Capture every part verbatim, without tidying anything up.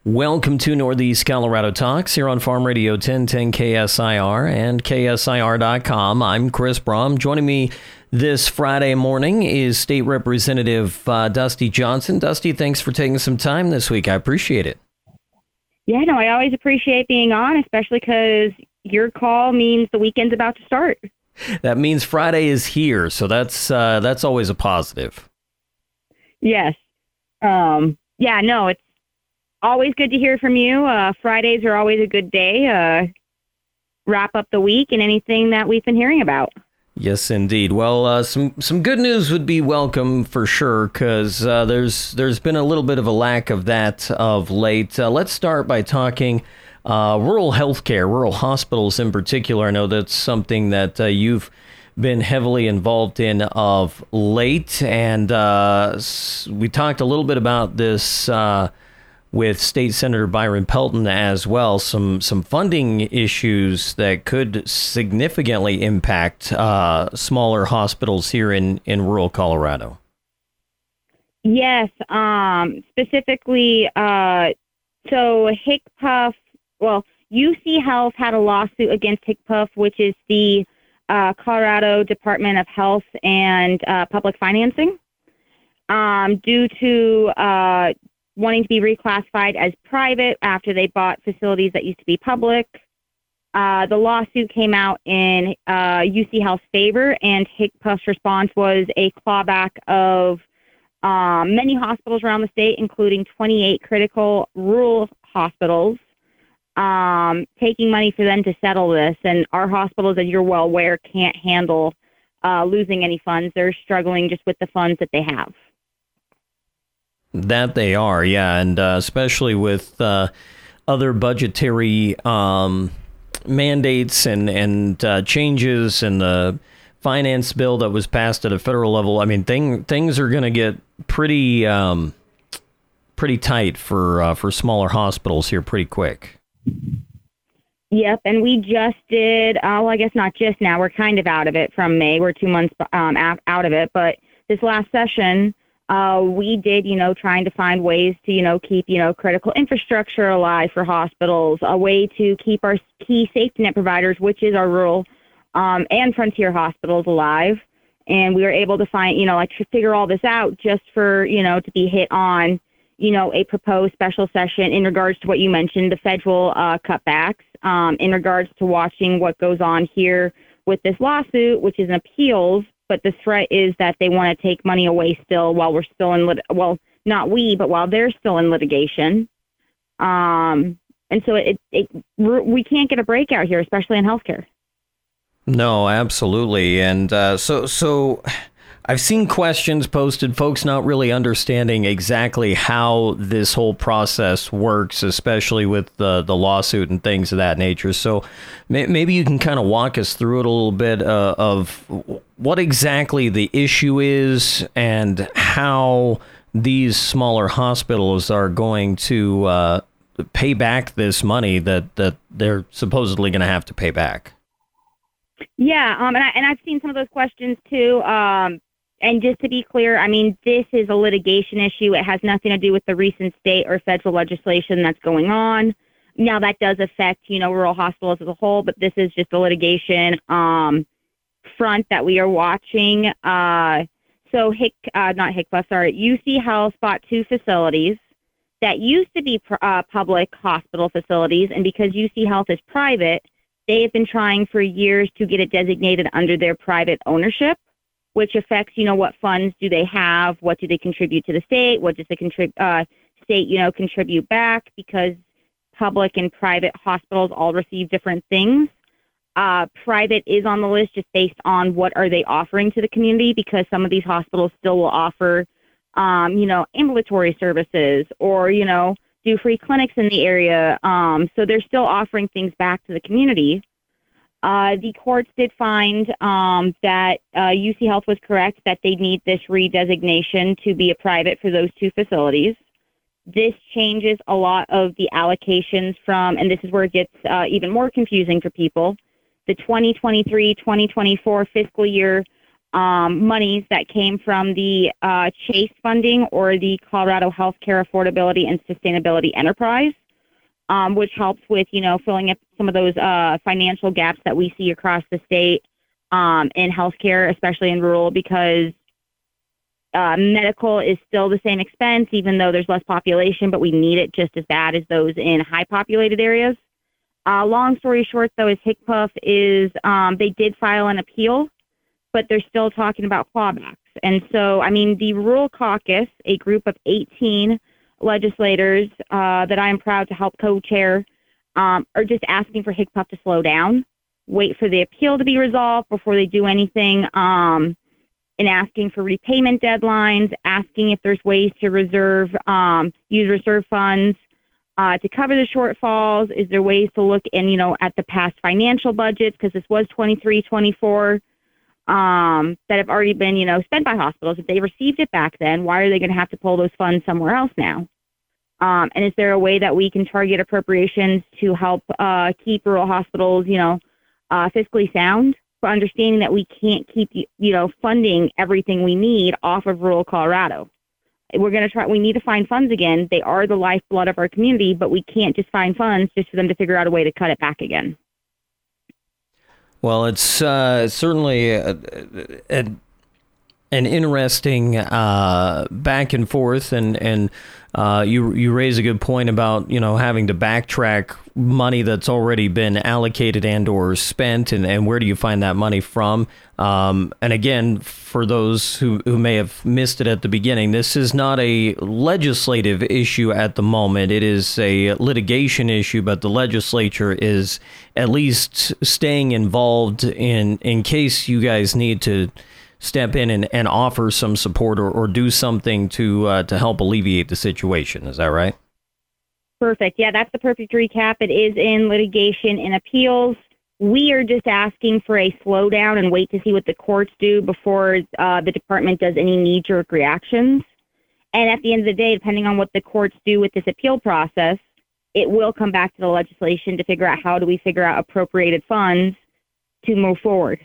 Welcome to Northeast Colorado Talks here on Farm Radio ten ten K S I R and K S I R dot com. I'm Chris Brom. Joining me this Friday morning is State Representative uh, Dusty Johnson. Dusty, thanks for taking some time this week. I appreciate it. Yeah, no, I always appreciate being on, especially because your call means the weekend's about to start. That means Friday is here, so that's uh, that's always a positive. Yes. Um, yeah, no, it's always good to hear from you. Uh, Fridays are always a good day. Uh, wrap up the week and anything that we've been hearing about. Yes, indeed. Well, uh, some some good news would be welcome for sure, because uh, there's there's been a little bit of a lack of that of late. Uh, let's start by talking uh, rural healthcare, rural hospitals in particular. I know that's something that uh, you've been heavily involved in of late, and uh, we talked a little bit about this Uh, with State Senator Byron Pelton as well, some some funding issues that could significantly impact uh, smaller hospitals here in, in rural Colorado. Yes, um, specifically, uh, so HCPF, well, U C Health had a lawsuit against HCPF, which is the uh, Colorado Department of Health and uh, Public Financing, um, due to uh, wanting to be reclassified as private after they bought facilities that used to be public. Uh, the lawsuit came out in uh, U C Health's favor, and HCPF's response was a clawback of um, many hospitals around the state, including twenty-eight critical rural hospitals, um, taking money for them to settle this. And our hospitals, as you're well aware, can't handle uh, losing any funds. They're struggling just with the funds that they have. That they are, yeah, and uh, especially with uh, other budgetary um, mandates and and uh, changes in the finance bill that was passed at a federal level. I mean, thing, things are going to get pretty um, pretty tight for uh, for smaller hospitals here pretty quick. Yep, and we just did. Uh, well, I guess not just now. We're kind of out of it from May. We're two months um, out of it, but this last session, Uh, we did, you know, trying to find ways to, you know, keep, you know, critical infrastructure alive for hospitals, a way to keep our key safety net providers, which is our rural um, and frontier hospitals, alive. And we were able to find, you know, like to figure all this out just for, you know, to be hit on, you know, a proposed special session in regards to what you mentioned, the federal uh, cutbacks, um, in regards to watching what goes on here with this lawsuit, which is an appeals. But the threat is that they want to take money away still while we're still in lit- well, not we, but while they're still in litigation. Um, and so it, it we can't get a break out here, especially in healthcare. No, absolutely. And uh, so so I've seen questions posted, folks not really understanding exactly how this whole process works, especially with the, the lawsuit and things of that nature. So may, maybe you can kind of walk us through it a little bit uh, of what exactly the issue is and how these smaller hospitals are going to uh, pay back this money that, that they're supposedly going to have to pay back. Yeah, um, and, I, and I've seen some of those questions too. Um, and just to be clear, I mean, this is a litigation issue. It has nothing to do with the recent state or federal legislation that's going on. Now, that does affect, you know, rural hospitals as a whole, but this is just a litigation um, front that we are watching. Uh, so, Hick, uh, not HCPF, sorry, U C Health bought two facilities that used to be uh, public hospital facilities, and because U C Health is private, they have been trying for years to get it designated under their private ownership, which affects, you know, what funds do they have, what do they contribute to the state, what does the contrib- uh, state, you know, contribute back, because public and private hospitals all receive different things. Uh, private is on the list just based on what are they offering to the community, because some of these hospitals still will offer, um, you know, ambulatory services or, you know, do free clinics in the area. Um, so they're still offering things back to the community. Uh, the courts did find um, that uh, U C Health was correct that they need this redesignation to be a private for those two facilities. This changes a lot of the allocations from, and this is where it gets uh, even more confusing for people, the twenty twenty-three twenty twenty-four fiscal year um, monies that came from the uh, Chase funding or the Colorado Healthcare Affordability and Sustainability Enterprise, um, which helps with, you know, filling up some of those uh, financial gaps that we see across the state um, in healthcare, especially in rural, because uh, medical is still the same expense, even though there's less population, but we need it just as bad as those in high populated areas. Uh, long story short, though, is HCPUF is, um, they did file an appeal, but they're still talking about clawbacks. And so, I mean, the Rural Caucus, a group of eighteen legislators uh, that I am proud to help co-chair, um, are just asking for HCPUF to slow down, wait for the appeal to be resolved before they do anything, um, and asking for repayment deadlines, asking if there's ways to reserve, um, use reserve funds uh, to cover the shortfalls. Is there ways to look in, you know, at the past financial budgets, because this was twenty-three, twenty-four, um, that have already been, you know, spent by hospitals. If they received it back then, why are they going to have to pull those funds somewhere else now? Um, and is there a way that we can target appropriations to help uh, keep rural hospitals, you know, uh, fiscally sound, for understanding that we can't keep, you know, funding everything we need off of rural Colorado? We're going to try, we need to find funds again. They are the lifeblood of our community, but we can't just find funds just for them to figure out a way to cut it back again. Well, it's uh, certainly a, a, an interesting uh, back and forth, and and uh, you you raise a good point about, you know, having to backtrack money that's already been allocated and or spent, and, and where do you find that money from? Um, and again, for those who, who may have missed it at the beginning, this is not a legislative issue at the moment. It is a litigation issue, but the legislature is at least staying involved in in case you guys need to step in and, and offer some support or, or do something to uh, to help alleviate the situation. Is that right? Perfect. Yeah, that's the perfect recap. It is in litigation and appeals. We are just asking for a slowdown and wait to see what the courts do before uh, the department does any knee-jerk reactions. And at the end of the day, depending on what the courts do with this appeal process, it will come back to the legislation to figure out how do we figure out appropriated funds to move forward.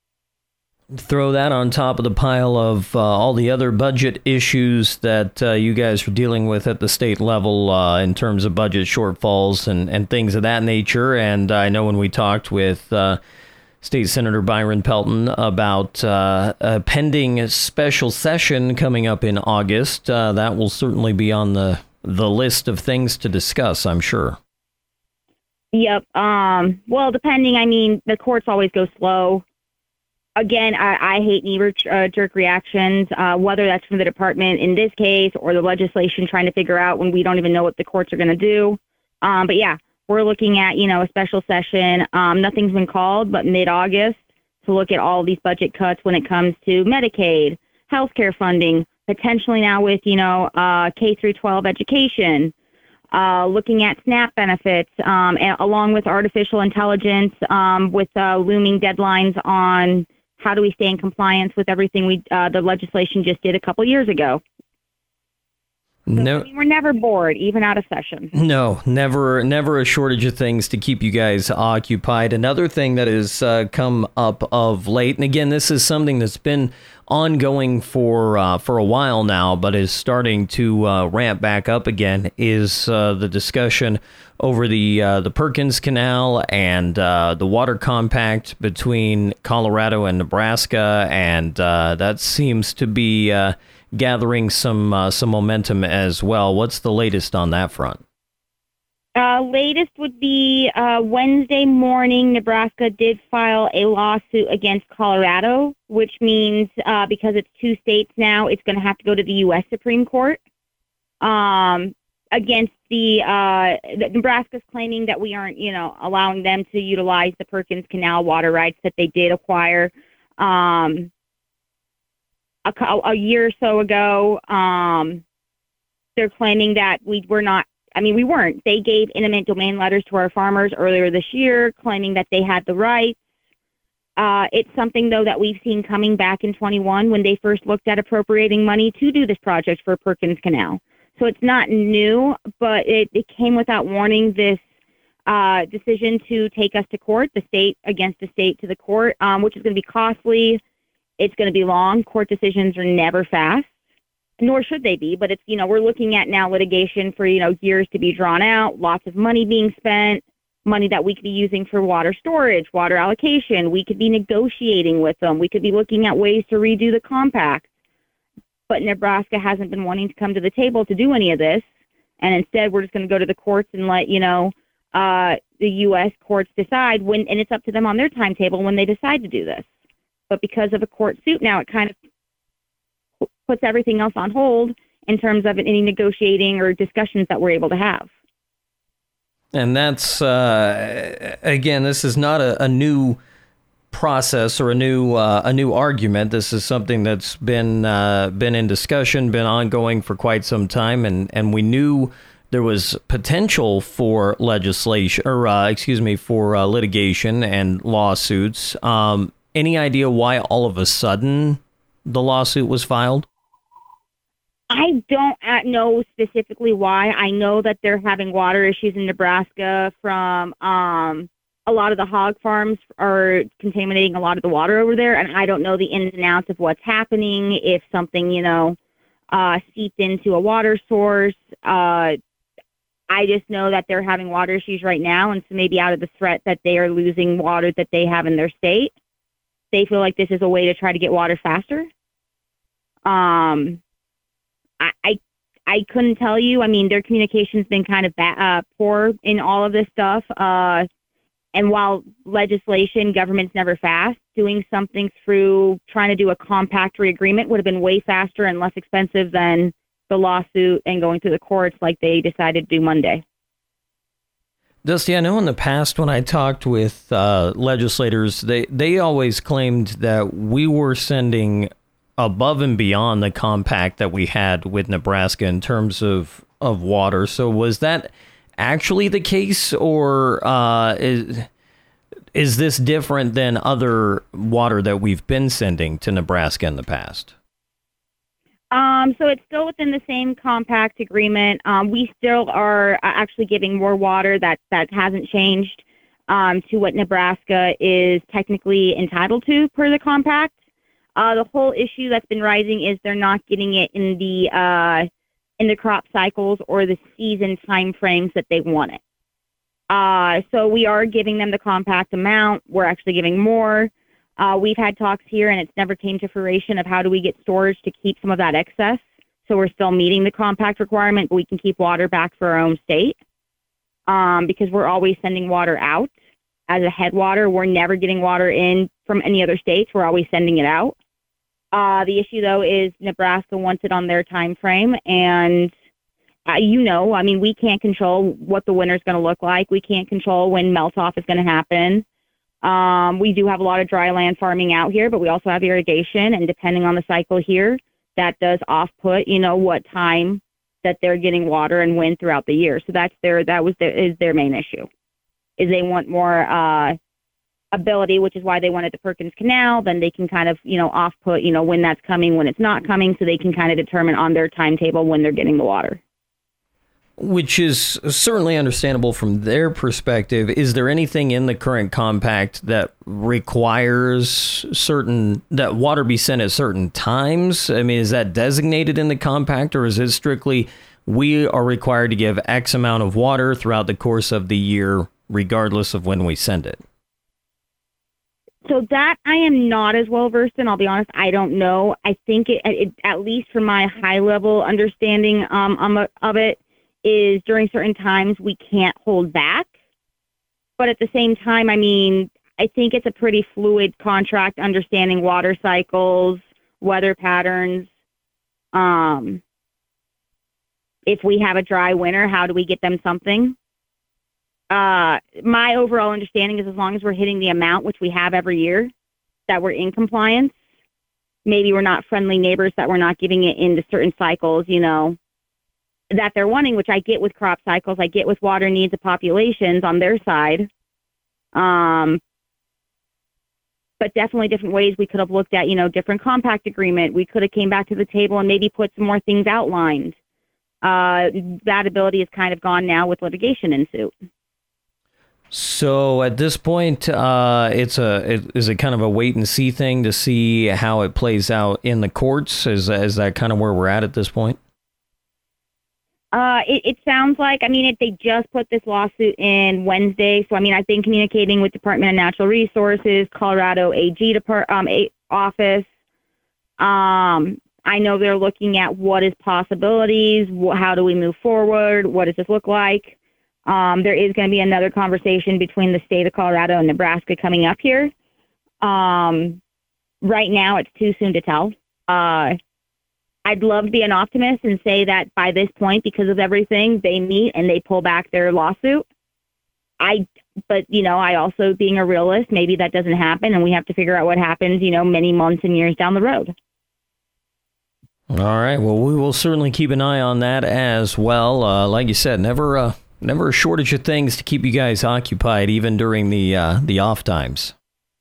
Throw that on top of the pile of uh, all the other budget issues that uh, you guys are dealing with at the state level uh, in terms of budget shortfalls and, and things of that nature. And I know when we talked with uh, State Senator Byron Pelton about uh, a pending special session coming up in August, uh, that will certainly be on the, the list of things to discuss, I'm sure. Yep. Um, well, depending, I mean, the courts always go slow. Again, I, I hate knee-jerk reactions, uh, whether that's from the department in this case or the legislation trying to figure out when we don't even know what the courts are going to do. Um, but yeah, we're looking at, you know, a special session. Um, nothing's been called, but mid-August to look at all these budget cuts when it comes to Medicaid, healthcare funding, potentially now with, you know, uh, K through twelve education, uh, looking at SNAP benefits, um, and, along with artificial intelligence, um, with uh, looming deadlines on how do we stay in compliance with everything we uh, the legislation just did a couple years ago. No, I mean, we're never bored, even out of session. No, never, never a shortage of things to keep you guys occupied. Another thing that has uh, come up of late, and again, this is something that's been ongoing for uh, for a while now, but is starting to uh, ramp back up again, is uh, the discussion over the uh, the Perkins Canal and uh, the water compact between Colorado and Nebraska, and uh, that seems to be uh, gathering some uh, some momentum as well. What's the latest on that front? Uh, latest would be uh, Wednesday morning, Nebraska did file a lawsuit against Colorado, which means uh, because it's two states now, it's going to have to go to the U S Supreme Court um, against the, uh, the Nebraska's claiming that we aren't, you know, allowing them to utilize the Perkins Canal water rights that they did acquire um, a, a year or so ago. Um, they're claiming that we were not. I mean, we weren't. They gave eminent domain letters to our farmers earlier this year, claiming that they had the rights. Uh, it's something, though, that we've seen coming back in twenty-one when they first looked at appropriating money to do this project for Perkins Canal. So it's not new, but it, it came without warning, this uh, decision to take us to court, the state against the state to the court, um, which is going to be costly. It's going to be long. Court decisions are never fast, nor should they be. But it's, you know, we're looking at now litigation for, you know, years to be drawn out, lots of money being spent, money that we could be using for water storage, water allocation. We could be negotiating with them. We could be looking at ways to redo the compact. But Nebraska hasn't been wanting to come to the table to do any of this. And instead, we're just going to go to the courts and let, you know, uh, the U S courts decide when, and it's up to them on their timetable when they decide to do this. But because of a court suit now, it kind of puts everything else on hold in terms of any negotiating or discussions that we're able to have. And that's, uh, again, this is not a, a new process or a new uh, a new argument. This is something that's been uh, been in discussion, been ongoing for quite some time, and, and we knew there was potential for legislation, or uh, excuse me, for uh, litigation and lawsuits. Um, any idea why all of a sudden the lawsuit was filed? I don't know specifically why. I know that they're having water issues in Nebraska from um, a lot of the hog farms are contaminating a lot of the water over there, and I don't know the ins and outs of what's happening, if something, you know, uh, seeped into a water source. Uh, I just know that they're having water issues right now, and so maybe out of the threat that they are losing water that they have in their state, they feel like this is a way to try to get water faster. Um. I, I I couldn't tell you. I mean, their communication's been kind of ba- uh, poor in all of this stuff. Uh, and while legislation, government's never fast, doing something through trying to do a compact agreement would have been way faster and less expensive than the lawsuit and going through the courts like they decided to do Monday. Dusty, I know in the past when I talked with uh, legislators, they, they always claimed that we were sending above and beyond the compact that we had with Nebraska in terms of, of water. So was that actually the case, or uh, is, is this different than other water that we've been sending to Nebraska in the past? Um, so it's still within the same compact agreement. Um, we still are actually giving more water. That, that hasn't changed um, to what Nebraska is technically entitled to per the compact. Uh, the whole issue that's been rising is they're not getting it in the uh, in the crop cycles or the season time frames that they want it. Uh, so we are giving them the compact amount. We're actually giving more. Uh, we've had talks here, and it's never came to fruition of how do we get storage to keep some of that excess. So we're still meeting the compact requirement, but we can keep water back for our own state um, because we're always sending water out as a headwater. We're never getting water in from any other states. We're always sending it out. Uh, the issue, though, is Nebraska wants it on their time frame. And, uh, you know, I mean, we can't control what the winter's going to look like. We can't control when melt-off is going to happen. Um, we do have a lot of dry land farming out here, but we also have irrigation. And depending on the cycle here, that does off-put, you know, what time that they're getting water and when throughout the year. So that's their, that was their, is their main issue, is they want more uh ability, which is why they wanted the Perkins Canal. Then they can kind of, you know, off-put, you know, when that's coming, when it's not coming, so they can kind of determine on their timetable when they're getting the water. Which is certainly understandable from their perspective. Is there anything in the current compact that requires certain, that water be sent at certain times? I mean, is that designated in the compact, or is it strictly we are required to give X amount of water throughout the course of the year, regardless of when we send it? So that I am not as well versed in. I'll be honest, I don't know. I think it, it at least from my high level understanding um, um, of it, is during certain times we can't hold back. But at the same time, I mean, I think it's a pretty fluid contract, understanding water cycles, weather patterns. Um, if we have a dry winter, how do we get them something? Uh, my overall understanding is as long as we're hitting the amount, which we have every year, that we're in compliance. Maybe we're not friendly neighbors, that we're not giving it into certain cycles, you know, that they're wanting, which I get with crop cycles. I get with water needs of populations on their side. Um, but definitely different ways we could have looked at, you know, different compact agreement. We could have came back to the table and maybe put some more things outlined. Uh, that ability is kind of gone now with litigation in suit. So at this point, uh, it's a it, is it kind of a wait and see thing to see how it plays out in the courts? Is is that kind of where we're at at this point? Uh, it, it sounds like, I mean, it, they just put this lawsuit in Wednesday. So, I mean, I've been communicating with Department of Natural Resources, Colorado A G Depart, um, a, office. Um, I know they're looking at what is possibilities, wh- how do we move forward, what does this look like? Um, there is going to be another conversation between the state of Colorado and Nebraska coming up here. Um, right now, it's too soon to tell. Uh, I'd love to be an optimist and say that by this point, because of everything, they meet and they pull back their lawsuit. I, but, you know, I also, being a realist, maybe that doesn't happen and we have to figure out what happens, you know, many months and years down the road. All right. Well, we will certainly keep an eye on that as well. Uh, like you said, never, uh, never a shortage of things to keep you guys occupied, even during the uh, the off times.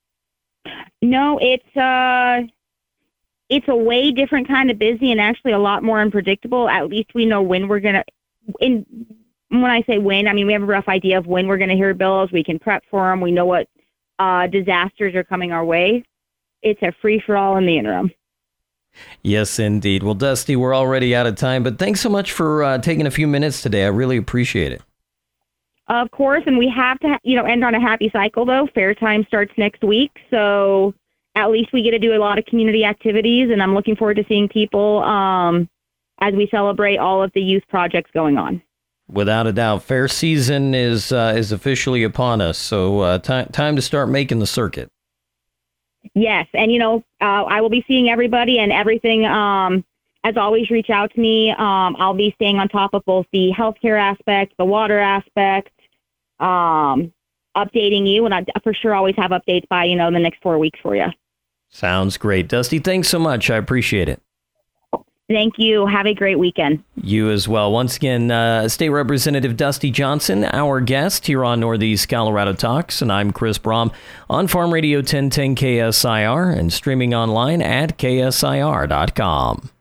No, it's uh, it's a way different kind of busy and actually a lot more unpredictable. At least we know when we're gonna. In when I say when, I mean we have a rough idea of when we're gonna hear bills. We can prep for them. We know what uh, disasters are coming our way. It's a free for all in the interim. Yes, indeed. Well, Dusty, we're already out of time, but thanks so much for uh, taking a few minutes today. I really appreciate it. Of course, and we have to, you know, end on a happy cycle, though. Fair time starts next week, so at least we get to do a lot of community activities, and I'm looking forward to seeing people um, as we celebrate all of the youth projects going on. Without a doubt, fair season is uh, is officially upon us, so uh, t- time to start making the circuit. Yes, and, you know, uh, I will be seeing everybody and everything. Um, as always, reach out to me. Um, I'll be staying on top of both the healthcare aspect, the water aspect, um, updating you, and I for sure always have updates by, you know, the next four weeks for you. Sounds great. Dusty, thanks so much. I appreciate it. Thank you. Have a great weekend. You as well. Once again, uh, State Representative Dusty Johnson, our guest here on Northeast Colorado Talks, and I'm Chris Brom on Farm Radio ten ten K S I R and streaming online at K S I R dot com.